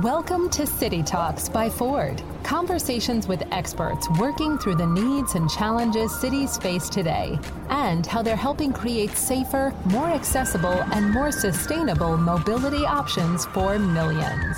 Welcome to City Talks by Ford. Conversations with experts working through the needs and challenges cities face today and how they're helping create safer, more accessible, and more sustainable mobility options for millions.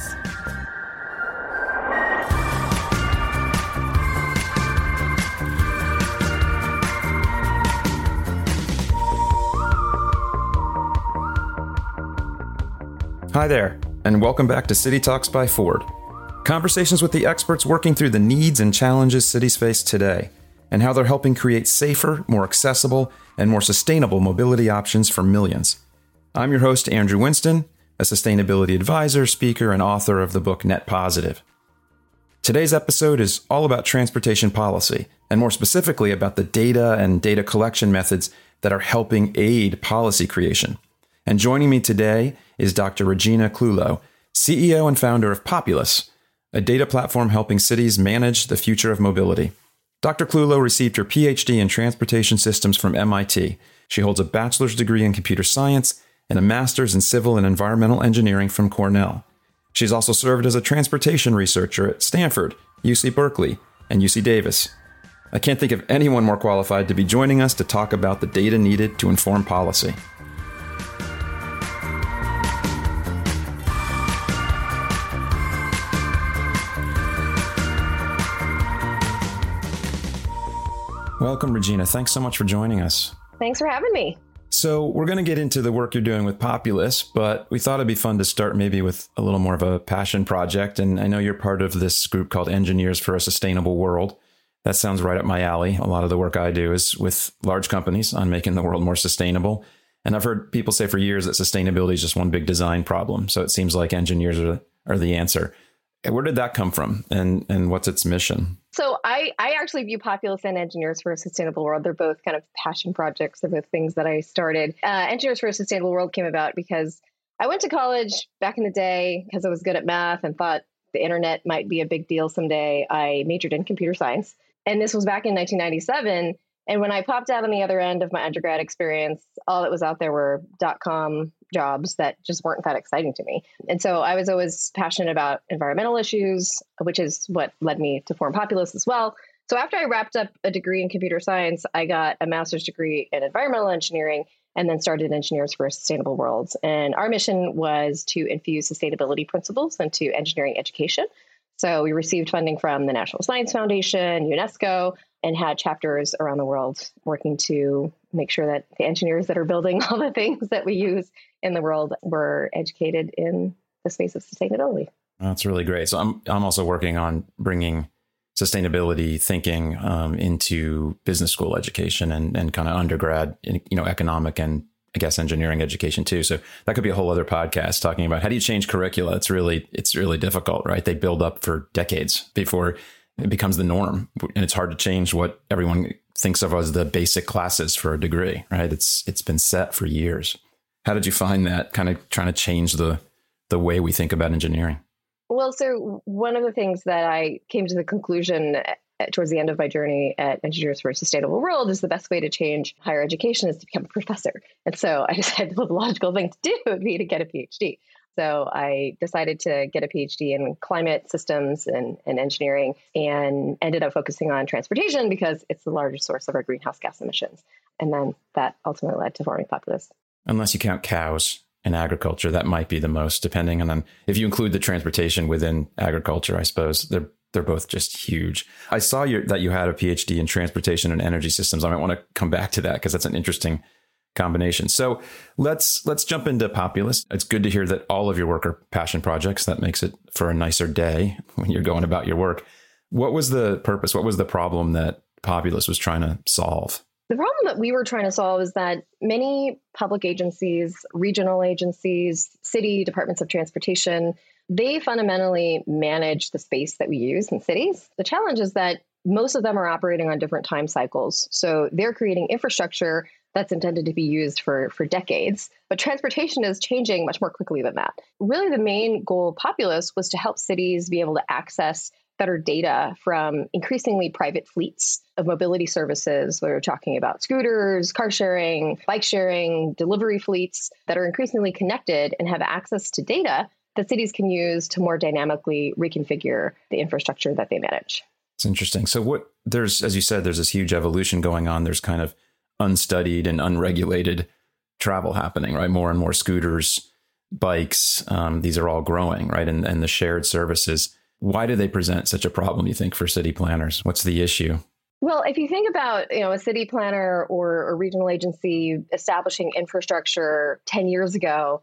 Hi there, and welcome back to City Talks by Ford. Conversations with the experts working through the needs and challenges cities face today, and how they're helping create safer, more accessible, and more sustainable mobility options for millions. I'm your host, Andrew Winston, a sustainability advisor, speaker, and author of the book Net Positive. Today's episode is all about transportation policy, and more specifically about the data and data collection methods that are helping aid policy creation. And joining me today is Dr. Regina Clulow, CEO and founder of Populous, a data platform helping cities manage the future of mobility. Dr. Clulow received her PhD in transportation systems from MIT. She holds a bachelor's degree in computer science and a master's in civil and environmental engineering from Cornell. She's also served as a transportation researcher at Stanford, UC Berkeley, and UC Davis. I can't think of anyone more qualified to be joining us to talk about the data needed to inform policy. Welcome, Regina. Thanks so much for joining us. Thanks for having me. So we're going to get into the work you're doing with Populous, but we thought it'd be fun to start maybe with a little more of a passion project. And I know you're part of this group called Engineers for a Sustainable World. That sounds right up my alley. A lot of the work I do is with large companies on making the world more sustainable. And I've heard people say for years that sustainability is just one big design problem. So it seems like engineers are the answer. Where did that come from, and what's its mission? So I actually view Populous and Engineers for a Sustainable World. They're both kind of passion projects. They're both things that I started. Engineers for a Sustainable World came about because I went to college back in the day because I was good at math and thought the internet might be a big deal someday. I majored in computer science, and this was back in 1997. And when I popped out on the other end of my undergrad experience, all that was out there were .com jobs that just weren't that exciting to me. And so I was always passionate about environmental issues, which is what led me to form Populous as well. So after I wrapped up a degree in computer science, I got a master's degree in environmental engineering and then started Engineers for a Sustainable World. And our mission was to infuse sustainability principles into engineering education. So we received funding from the National Science Foundation, UNESCO, and had chapters around the world working to make sure that the engineers that are building all the things that we use in the world were educated in the space of sustainability. That's really great. So I'm also working on bringing sustainability thinking into business school education and kind of undergrad, economic and I guess engineering education too. So that could be a whole other podcast talking about how do you change curricula? It's really difficult, right? They build up for decades before it becomes the norm. And it's hard to change what everyone thinks of as the basic classes for a degree, right? It's been set for years. How did you find that kind of trying to change the way we think about engineering? Well, so one of the things that I came to the conclusion towards the end of my journey at Engineers for a Sustainable World is the best way to change higher education is to become a professor. And so I decided the logical thing to do would be to get a PhD. So I decided to get a PhD in climate systems and engineering and ended up focusing on transportation because it's the largest source of our greenhouse gas emissions. And then that ultimately led to forming Populous. Unless you count cows in agriculture, that might be the most, depending on if you include the transportation within agriculture, I suppose they're both just huge. I saw that you had a PhD in transportation and energy systems. I might want to come back to that because that's an interesting combination. So let's jump into Populous. It's good to hear that all of your work are passion projects. That makes it for a nicer day when you're going about your work. What was the purpose? What was the problem that Populous was trying to solve? The problem that we were trying to solve is that many public agencies, regional agencies, city departments of transportation, they fundamentally manage the space that we use in cities. The challenge is that most of them are operating on different time cycles. So they're creating infrastructure that's intended to be used for decades. But transportation is changing much more quickly than that. Really, the main goal of Populous was to help cities be able to access better data from increasingly private fleets of mobility services. We're talking about scooters, car sharing, bike sharing, delivery fleets that are increasingly connected and have access to data that cities can use to more dynamically reconfigure the infrastructure that they manage. It's interesting. So there's, as you said, there's this huge evolution going on. There's kind of unstudied and unregulated travel happening, right? More and more scooters, bikes, these are all growing, right? And the shared services. Why do they present such a problem, you think, for city planners? What's the issue? Well, if you think about, a city planner or a regional agency establishing infrastructure 10 years ago,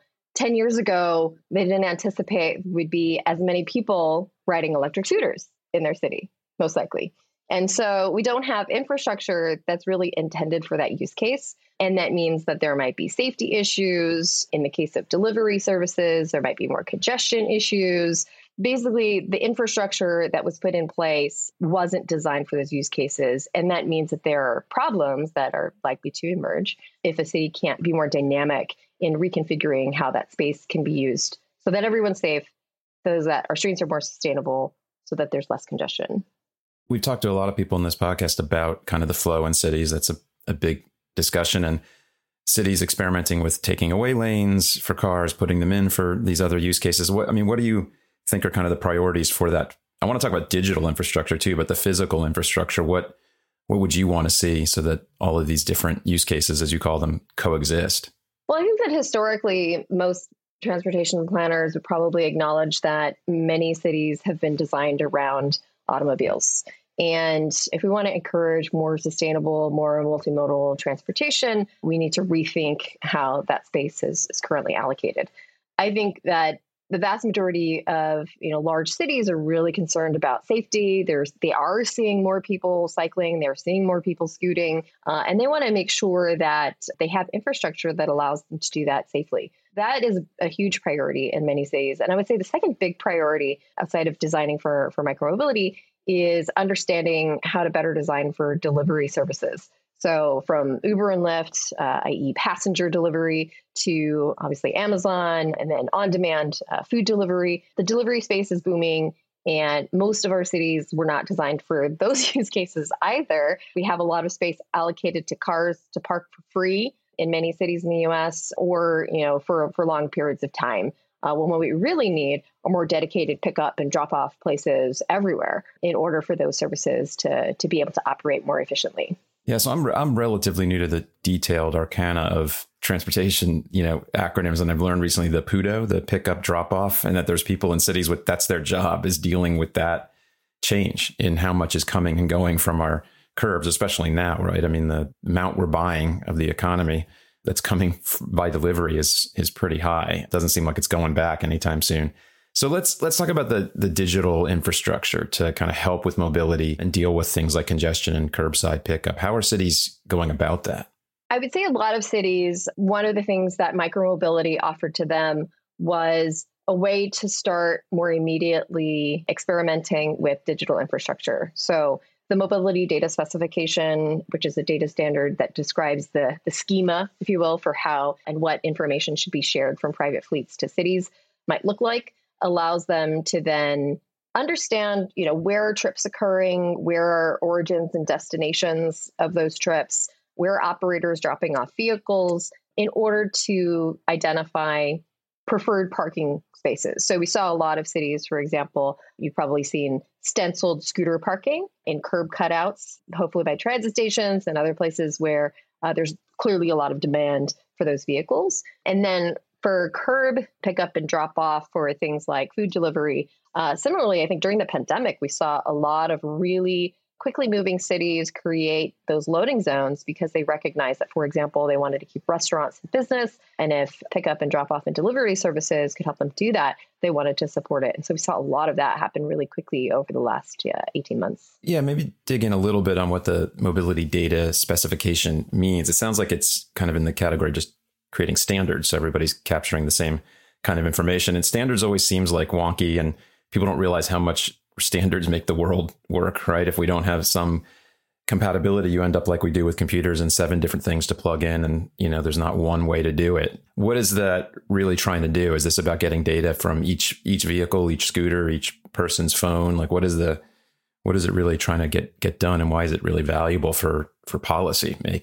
they didn't anticipate would be as many people riding electric scooters in their city, most likely. And so we don't have infrastructure that's really intended for that use case. And that means that there might be safety issues. In the case of delivery services, there might be more congestion issues. Basically, the infrastructure that was put in place wasn't designed for those use cases. And that means that there are problems that are likely to emerge if a city can't be more dynamic in reconfiguring how that space can be used so that everyone's safe, so that our streets are more sustainable, so that there's less congestion. We've talked to a lot of people in this podcast about kind of the flow in cities. That's a big discussion, and cities experimenting with taking away lanes for cars, putting them in for these other use cases. What do you think are kind of the priorities for that? I want to talk about digital infrastructure too, but the physical infrastructure, what would you want to see so that all of these different use cases, as you call them, coexist? Well, I think that historically, most transportation planners would probably acknowledge that many cities have been designed around automobiles. And if we want to encourage more sustainable, more multimodal transportation, we need to rethink how that space is currently allocated. I think that the vast majority of large cities are really concerned about safety. They are seeing more people cycling, they're seeing more people scooting, and they want to make sure that they have infrastructure that allows them to do that safely. That is a huge priority in many cities. And I would say the second big priority outside of designing for micromobility is understanding how to better design for delivery services. So from Uber and Lyft, i.e. passenger delivery, to obviously Amazon, and then on-demand food delivery. The delivery space is booming, and most of our cities were not designed for those use cases either. We have a lot of space allocated to cars to park for free in many cities in the U.S. or for long periods of time. When what we really need are more dedicated pickup and drop-off places everywhere in order for those services to be able to operate more efficiently. Yeah, so I'm relatively new to the detailed arcana of transportation, acronyms, and I've learned recently the PUDO, the pickup drop off, and that there's people in cities that's their job, is dealing with that change in how much is coming and going from our curbs, especially now, right? I mean, the amount we're buying of the economy that's coming by delivery is pretty high. It doesn't seem like it's going back anytime soon. So let's talk about the digital infrastructure to kind of help with mobility and deal with things like congestion and curbside pickup. How are cities going about that? I would say a lot of cities, one of the things that micromobility offered to them was a way to start more immediately experimenting with digital infrastructure. So the mobility data specification, which is a data standard that describes the schema, if you will, for how and what information should be shared from private fleets to cities might look like, allows them to then understand, where are trips occurring, where are origins and destinations of those trips, where are operators dropping off vehicles, in order to identify preferred parking spaces. So we saw a lot of cities, for example, you've probably seen stenciled scooter parking in curb cutouts, hopefully by transit stations and other places where there's clearly a lot of demand for those vehicles. And then for curb pickup and drop off for things like food delivery, similarly, I think during the pandemic, we saw a lot of really quickly moving cities create those loading zones because they recognized that, for example, they wanted to keep restaurants in business. And if pickup and drop off and delivery services could help them do that, they wanted to support it. And so we saw a lot of that happen really quickly over the last 18 months. Yeah, maybe dig in a little bit on what the mobility data specification means. It sounds like it's kind of in the category of just creating standards. So everybody's capturing the same kind of information. And standards always seems like wonky, and people don't realize how much standards make the world work, right? If we don't have some compatibility, you end up like we do with computers and 7 different things to plug in. And, there's not one way to do it. What is that really trying to do? Is this about getting data from each vehicle, each scooter, each person's phone? Like, what is it really trying to get done? And why is it really valuable for policy making?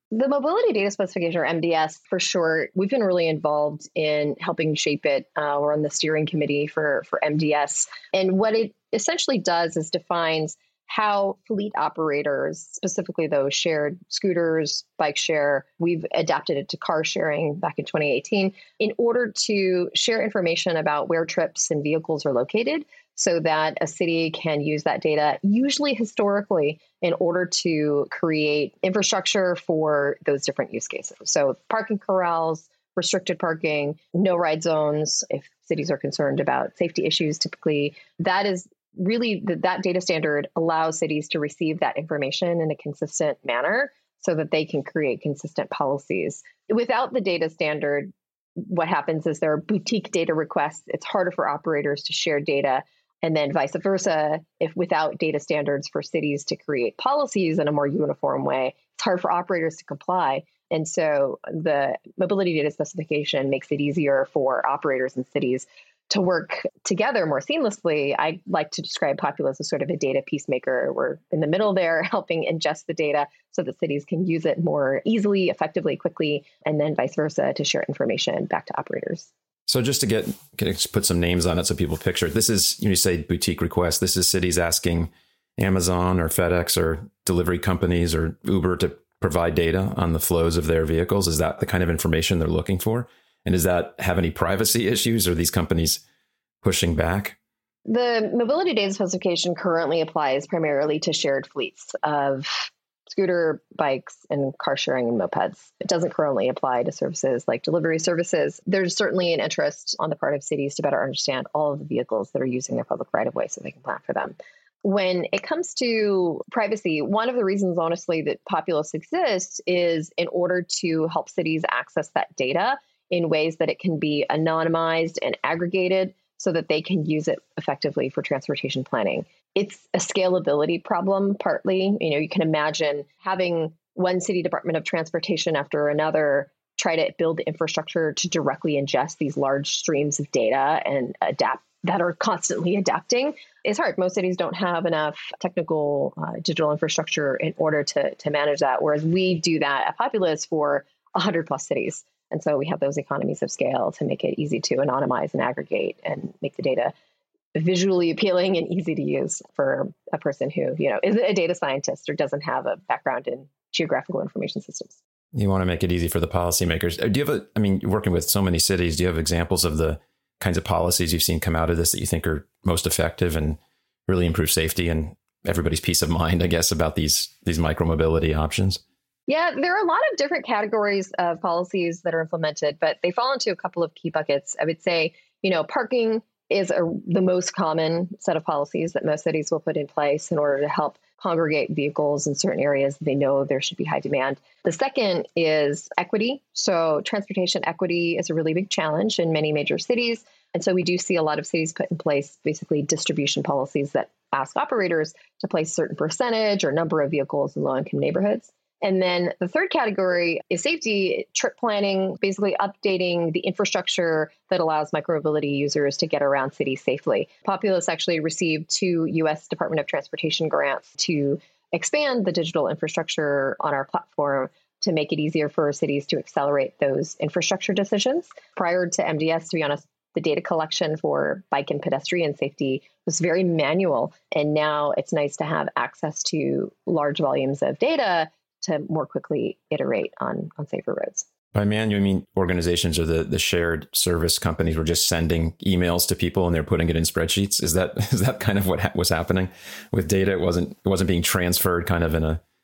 The Mobility Data Specification, or MDS for short, we've been really involved in helping shape it. We're on the steering committee for MDS. And what it essentially does is defines how fleet operators, specifically those shared scooters, bike share, we've adapted it to car sharing back in 2018, in order to share information about where trips and vehicles are located so that a city can use that data, usually historically, in order to create infrastructure for those different use cases. So parking corrals, restricted parking, no ride zones, if cities are concerned about safety issues, typically, that is really that data standard allows cities to receive that information in a consistent manner so that they can create consistent policies. Without the data standard, what happens is there are boutique data requests. It's harder for operators to share data. And then vice versa, if without data standards for cities to create policies in a more uniform way, it's hard for operators to comply. And so the mobility data specification makes it easier for operators and cities to work together more seamlessly. I like to describe Populous as sort of a data peacemaker. We're in the middle there, helping ingest the data so that cities can use it more easily, effectively, quickly, and then vice versa to share information back to operators. So just to put some names on it so people picture it, this is, you say boutique requests. This is cities asking Amazon or FedEx or delivery companies or Uber to provide data on the flows of their vehicles. Is that the kind of information they're looking for? And does that have any privacy issues? Or are these companies pushing back? The mobility data specification currently applies primarily to shared fleets of scooter, bikes, and car sharing and mopeds. It doesn't currently apply to services like delivery services. There's certainly an interest on the part of cities to better understand all of the vehicles that are using their public right-of-way so they can plan for them. When it comes to privacy, one of the reasons, honestly, that Populous exists is in order to help cities access that data in ways that it can be anonymized and aggregated so that they can use it effectively for transportation planning. It's a scalability problem, partly. You can imagine having one city department of transportation after another try to build infrastructure to directly ingest these large streams of data and adapt that are constantly adapting. It's hard. Most cities don't have enough technical digital infrastructure in order to manage that, whereas we do that at Populous for 100 plus cities. And so we have those economies of scale to make it easy to anonymize and aggregate and make the data visually appealing and easy to use for a person who, isn't a data scientist or doesn't have a background in geographical information systems. You want to make it easy for the policymakers. Do you have you're working with so many cities. Do you have examples of the kinds of policies you've seen come out of this that you think are most effective and really improve safety and everybody's peace of mind, I guess, about these micromobility options? Yeah, there are a lot of different categories of policies that are implemented, but they fall into a couple of key buckets. I would say, parking is the most common set of policies that most cities will put in place in order to help congregate vehicles in certain areas they know there should be high demand. The second is equity. So transportation equity is a really big challenge in many major cities. And so we do see a lot of cities put in place basically distribution policies that ask operators to place a certain percentage or number of vehicles in low-income neighborhoods. And then the third category is safety, trip planning, basically updating the infrastructure that allows micromobility users to get around cities safely. Populous actually received 2 U.S. Department of Transportation grants to expand the digital infrastructure on our platform to make it easier for cities to accelerate those infrastructure decisions. Prior to MDS, to be honest, the data collection for bike and pedestrian safety was very manual. And now it's nice to have access to large volumes of data to more quickly iterate on safer roads. By man, you mean organizations or the shared service companies were just sending emails to people and they're putting it in spreadsheets? Is that kind of what was happening with data? It wasn't being transferred kind of in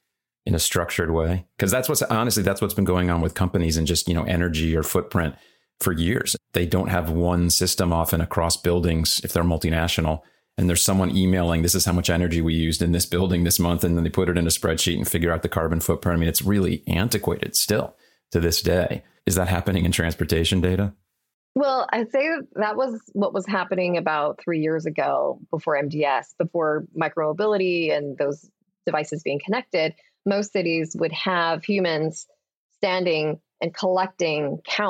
a structured way? Because that's what's been going on with companies and just, energy or footprint for years. They don't have one system often across buildings if they're multinational. And there's someone emailing, this is how much energy we used in this building this month. And then they put it in a spreadsheet and figure out the carbon footprint. It's really antiquated still to this day. Is that happening in transportation data? Well, I'd say that was what was happening about 3 years ago before MDS, before micromobility and those devices being connected. Most cities would have humans standing and collecting counts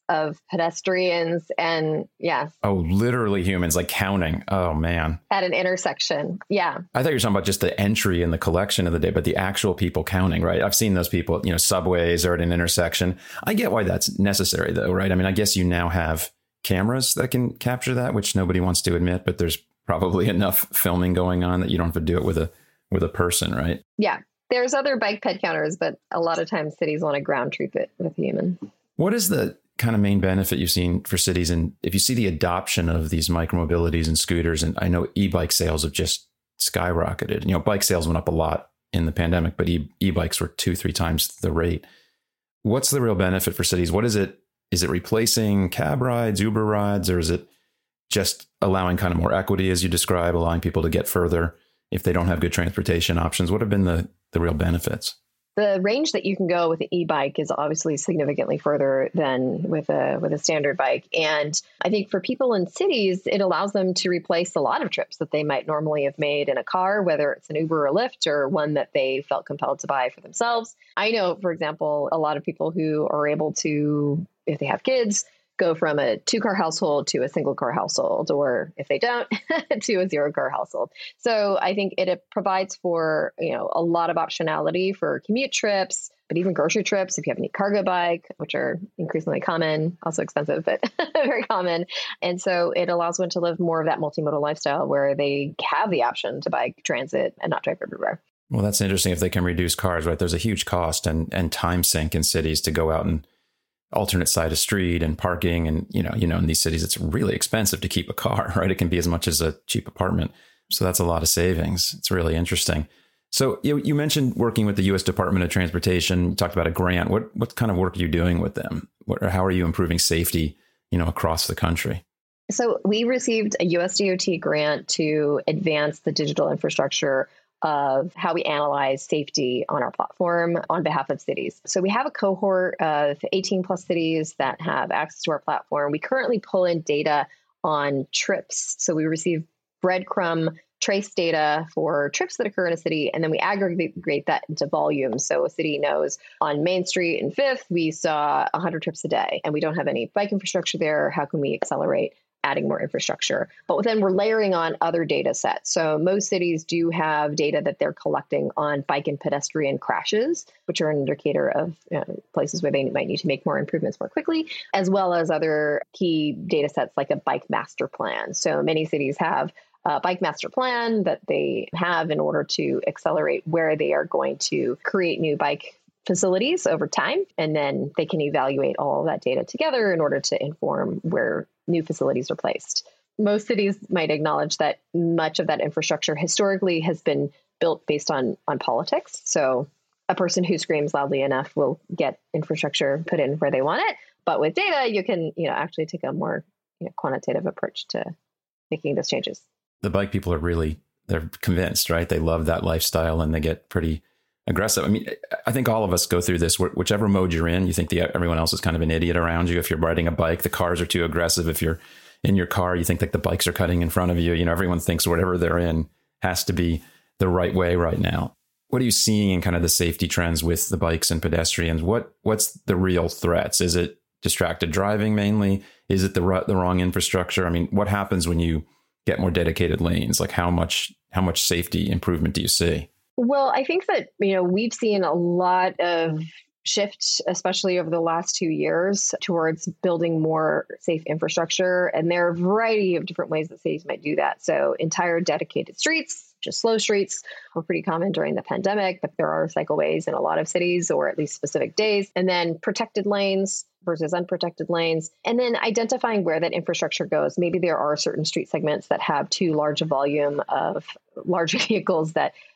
of pedestrians and Oh, literally humans, like counting. Oh, man. At an intersection. Yeah. I thought you were talking about just the entry and the collection of the day, but the actual people counting, right? I've seen those people, subways or at an intersection. I get why that's necessary, though, right? I mean, I guess you now have cameras that can capture that, which nobody wants to admit, but there's probably enough filming going on that you don't have to do it with a person, right? Yeah. There's other bike ped counters, but a lot of times cities want to ground truth it with humans. What is the kind of main benefit you've seen for cities? And if you see the adoption of these micromobilities and scooters, and I know e-bike sales have just skyrocketed. Bike sales went up a lot in the pandemic, but e-bikes were 2-3 times the rate. What's the real benefit for cities? What is it? Is it replacing cab rides, Uber rides, or is it just allowing kind of more equity, as you describe, allowing people to get further if they don't have good transportation options? What have been the real benefits? The range that you can go with an e-bike is obviously significantly further than with a standard bike. And I think for people in cities, it allows them to replace a lot of trips that they might normally have made in a car, whether it's an Uber or Lyft or one that they felt compelled to buy for themselves. I know, for example, a lot of people who are able to, if they have kids, go from a 2-car household to a single-car household, or if they don't, to a 0-car household. So I think it provides for, a lot of optionality for commute trips, but even grocery trips, if you have any cargo bike, which are increasingly common, also expensive, but very common. And so it allows one to live more of that multimodal lifestyle where they have the option to bike transit and not drive everywhere. Well, that's interesting if they can reduce cars, right? There's a huge cost and time sink in cities to go out and alternate side of street and parking. And, in these cities, it's really expensive to keep a car, right? It can be as much as a cheap apartment. So that's a lot of savings. It's really interesting. So you mentioned working with the U.S. Department of Transportation. You talked about a grant. What kind of work are you doing with them? How are you improving safety, across the country? So we received a US DOT grant to advance the digital infrastructure of how we analyze safety on our platform on behalf of cities. So we have a cohort of 18 plus cities that have access to our platform. We currently pull in data on trips. So we receive breadcrumb trace data for trips that occur in a city, and then we aggregate that into volume. So a city knows on Main Street and Fifth, we saw 100 trips a day, and we don't have any bike infrastructure there. How can we accelerate adding more infrastructure? But then we're layering on other data sets. So most cities do have data that they're collecting on bike and pedestrian crashes, which are an indicator of places where they might need to make more improvements more quickly, as well as other key data sets like a bike master plan. So many cities have a bike master plan that they have in order to accelerate where they are going to create new bike facilities over time. And then they can evaluate all of that data together in order to inform where new facilities are placed. Most cities might acknowledge that much of that infrastructure historically has been built based on politics. So a person who screams loudly enough will get infrastructure put in where they want it. But with data, you can actually take a more quantitative approach to making those changes. The bike people they're convinced, right? They love that lifestyle and they get pretty aggressive. I mean, I think all of us go through this, whichever mode you're in, you think everyone else is kind of an idiot around you. If you're riding a bike, the cars are too aggressive. If you're in your car, you think like the bikes are cutting in front of you. Everyone thinks whatever they're in has to be the right way right now. What are you seeing in kind of the safety trends with the bikes and pedestrians? What's the real threats? Is it distracted driving mainly? Is it the wrong infrastructure? I mean, what happens when you get more dedicated lanes? Like how much safety improvement do you see? Well, I think that, we've seen a lot of shift, especially over the last 2 years, towards building more safe infrastructure. And there are a variety of different ways that cities might do that. So entire dedicated streets, just slow streets, were pretty common during the pandemic, but there are cycleways in a lot of cities, or at least specific days. And then protected lanes versus unprotected lanes. And then identifying where that infrastructure goes. Maybe there are certain street segments that have too large a volume of large vehicles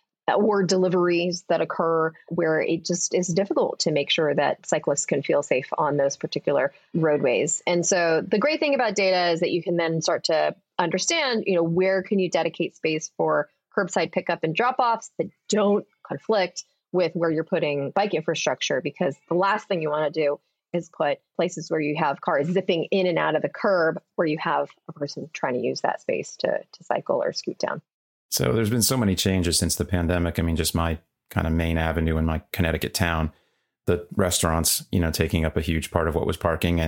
or deliveries that occur where it just is difficult to make sure that cyclists can feel safe on those particular roadways. And so the great thing about data is that you can then start to understand, where can you dedicate space for curbside pickup and drop-offs that don't conflict with where you're putting bike infrastructure, because the last thing you want to do is put places where you have cars zipping in and out of the curb where you have a person trying to use that space to cycle or scoot down. So there's been so many changes since the pandemic. I mean, just my kind of main avenue in my Connecticut town, the restaurants, taking up a huge part of what was parking. And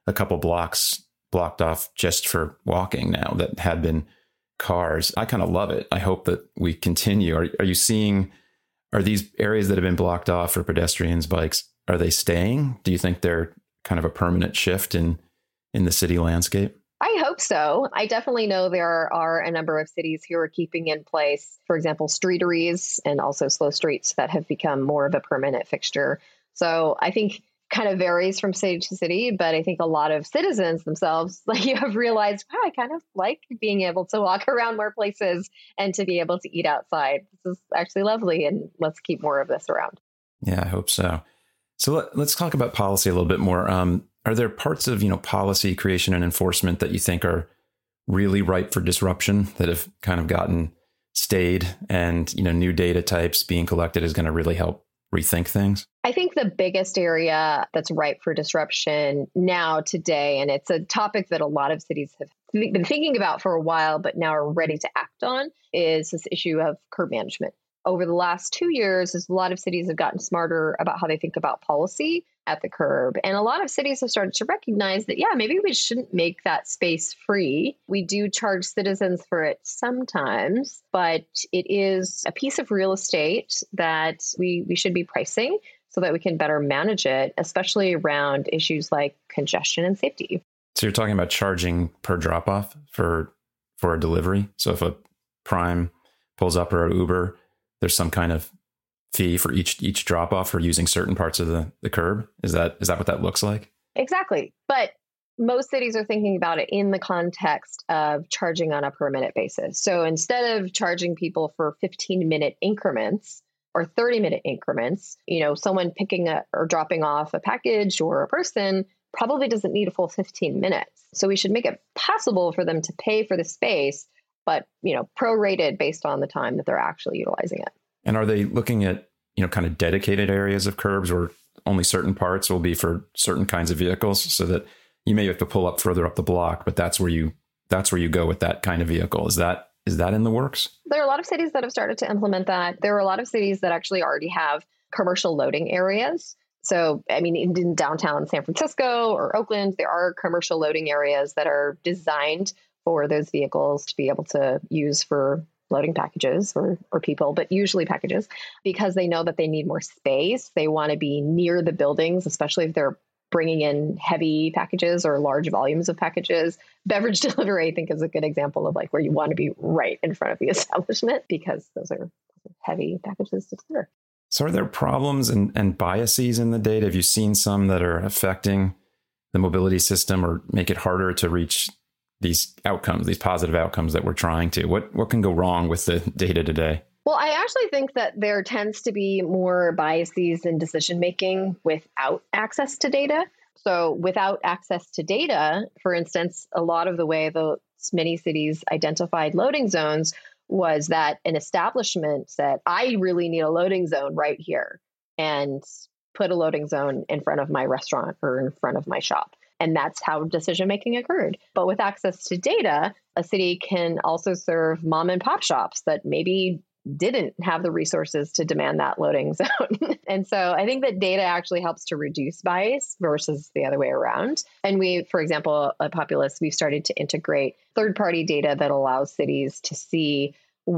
a couple blocks blocked off just for walking now that had been cars. I kind of love it. I hope that we continue. Are you seeing, are these areas that have been blocked off for pedestrians, bikes, are they staying? Do you think they're kind of a permanent shift in the city landscape? I hope so. I definitely know there are a number of cities who are keeping in place, for example, streeteries and also slow streets that have become more of a permanent fixture. So I think kind of varies from city to city, but I think a lot of citizens themselves have realized, wow, I kind of like being able to walk around more places and to be able to eat outside. This is actually lovely, and let's keep more of this around. Yeah, I hope so. So let's talk about policy a little bit more. Are there parts of, policy creation and enforcement that you think are really ripe for disruption, that have kind of gotten stayed, and, new data types being collected is going to really help rethink things? I think the biggest area that's ripe for disruption now today, and it's a topic that a lot of cities have been thinking about for a while, but now are ready to act on, is this issue of curb management. Over the last 2 years, a lot of cities have gotten smarter about how they think about policy at the curb. And a lot of cities have started to recognize that, maybe we shouldn't make that space free. We do charge citizens for it sometimes, but it is a piece of real estate that we should be pricing so that we can better manage it, especially around issues like congestion and safety. So you're talking about charging per drop-off for a delivery? So if a Prime pulls up, or an Uber, there's some kind of fee for each drop off for using certain parts of the curb. Is that what that looks like? Exactly. But most cities are thinking about it in the context of charging on a per minute basis. So instead of charging people for 15-minute increments or 30-minute increments, someone picking up or dropping off a package or a person probably doesn't need a full 15 minutes. So we should make it possible for them to pay for the space, but, prorated based on the time that they're actually utilizing it. And are they looking at, kind of dedicated areas of curbs where only certain parts will be for certain kinds of vehicles, so that you may have to pull up further up the block, but that's where you go with that kind of vehicle? Is that in the works? There are a lot of cities that have started to implement that. There are a lot of cities that actually already have commercial loading areas. So, in downtown San Francisco or Oakland, there are commercial loading areas that are designed for those vehicles to be able to use for loading packages or people, but usually packages, because they know that they need more space. They want to be near the buildings, especially if they're bringing in heavy packages or large volumes of packages. Beverage delivery, I think, is a good example of where you want to be right in front of the establishment, because those are heavy packages to deliver. So are there problems and biases in the data? Have you seen some that are affecting the mobility system or make it harder to reach these outcomes, these positive outcomes that we're trying to? What can go wrong with the data today? Well, I actually think that there tends to be more biases in decision-making without access to data. So without access to data, for instance, a lot of the way many cities identified loading zones was that an establishment said, I really need a loading zone right here, and put a loading zone in front of my restaurant or in front of my shop. And that's how decision-making occurred. But with access to data, a city can also serve mom and pop shops that maybe didn't have the resources to demand that loading zone. And so I think that data actually helps to reduce bias versus the other way around. And we, for example, at Populous, we've started to integrate third-party data that allows cities to see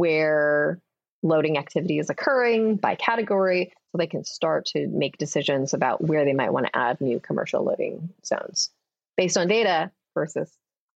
where loading activity is occurring by category, so they can start to make decisions about where they might want to add new commercial loading zones based on data versus,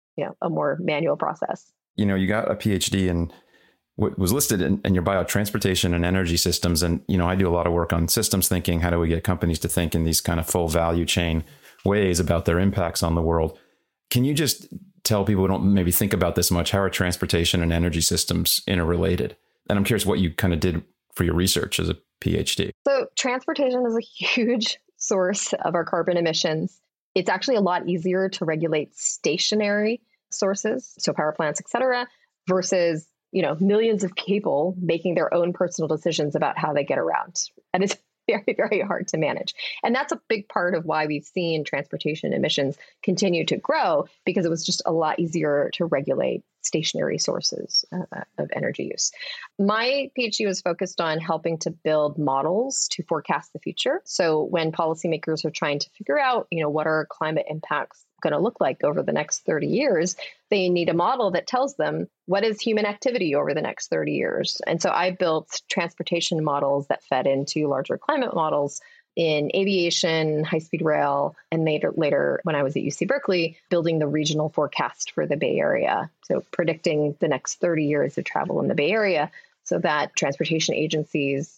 a more manual process. You got a PhD in what was listed in your bio, transportation and energy systems. And, I do a lot of work on systems thinking. How do we get companies to think in these kind of full value chain ways about their impacts on the world? Can you just tell people who don't maybe think about this much, how are transportation and energy systems interrelated? And I'm curious what you kind of did for your research as a PhD. So transportation is a huge source of our carbon emissions. It's actually a lot easier to regulate stationary sources, so power plants, et cetera, versus, millions of people making their own personal decisions about how they get around. And it's very, very hard to manage. And that's a big part of why we've seen transportation emissions continue to grow, because it was just a lot easier to regulate stationary sources of energy use. My PhD was focused on helping to build models to forecast the future. So when policymakers are trying to figure out, what are climate impacts going to look like over the next 30 years, they need a model that tells them what is human activity over the next 30 years. And so I built transportation models that fed into larger climate models in aviation, high-speed rail, and later when I was at UC Berkeley, building the regional forecast for the Bay Area. So predicting the next 30 years of travel in the Bay Area so that transportation agencies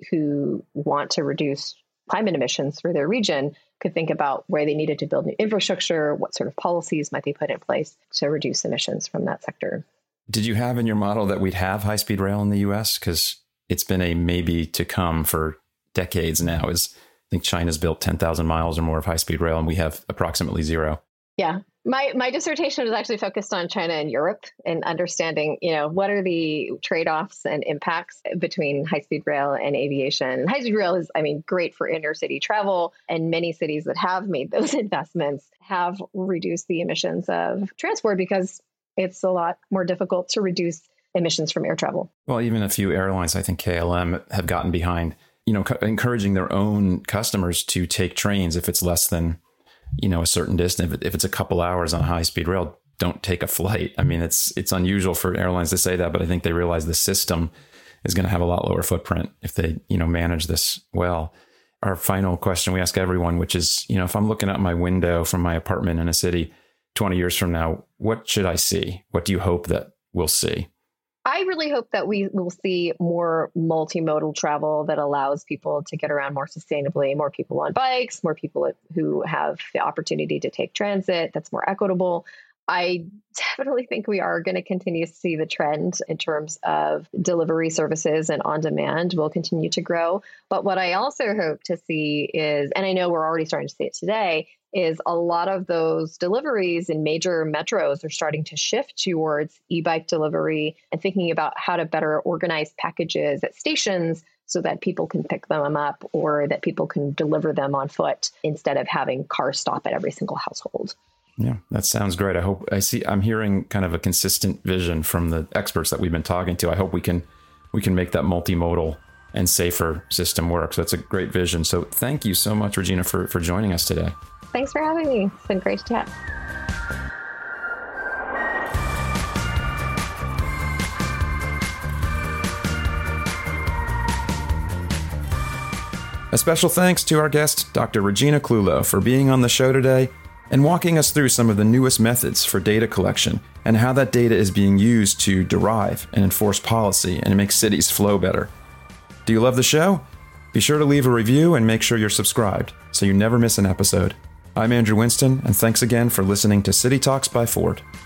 who want to reduce climate emissions for their region could think about where they needed to build new infrastructure, what sort of policies might they put in place to reduce emissions from that sector. Did you have in your model that we'd have high-speed rail in the U.S.? Because it's been a maybe to come for decades now. I think China's built 10,000 miles or more of high-speed rail, and we have approximately zero. Yeah. My dissertation was actually focused on China and Europe and understanding, what are the trade-offs and impacts between high-speed rail and aviation. High-speed rail is, great for inner-city travel, and many cities that have made those investments have reduced the emissions of transport because it's a lot more difficult to reduce emissions from air travel. Well, even a few airlines, I think KLM, have gotten behind, encouraging their own customers to take trains if it's less than, a certain distance. If it's a couple hours on high-speed rail, don't take a flight. It's unusual for airlines to say that, but I think they realize the system is going to have a lot lower footprint if they, manage this well. Our final question we ask everyone, which is, if I'm looking out my window from my apartment in a city 20 years from now, what should I see? What do you hope that we'll see? I really hope that we will see more multimodal travel that allows people to get around more sustainably, more people on bikes, more people who have the opportunity to take transit that's more equitable. I definitely think we are going to continue to see the trend in terms of delivery services and on demand will continue to grow. But what I also hope to see is, and I know we're already starting to see it today, is a lot of those deliveries in major metros are starting to shift towards e-bike delivery and thinking about how to better organize packages at stations so that people can pick them up or that people can deliver them on foot instead of having cars stop at every single household. Yeah, that sounds great. I'm hearing kind of a consistent vision from the experts that we've been talking to. I hope we can make that multimodal and safer system work. So that's a great vision. So thank you so much, Regina, for joining us today. Thanks for having me. It's been great to chat. A special thanks to our guest, Dr. Regina Clulow, for being on the show today and walking us through some of the newest methods for data collection and how that data is being used to derive and enforce policy and make cities flow better. Do you love the show? Be sure to leave a review and make sure you're subscribed so you never miss an episode. I'm Andrew Winston, and thanks again for listening to City Talks by Ford.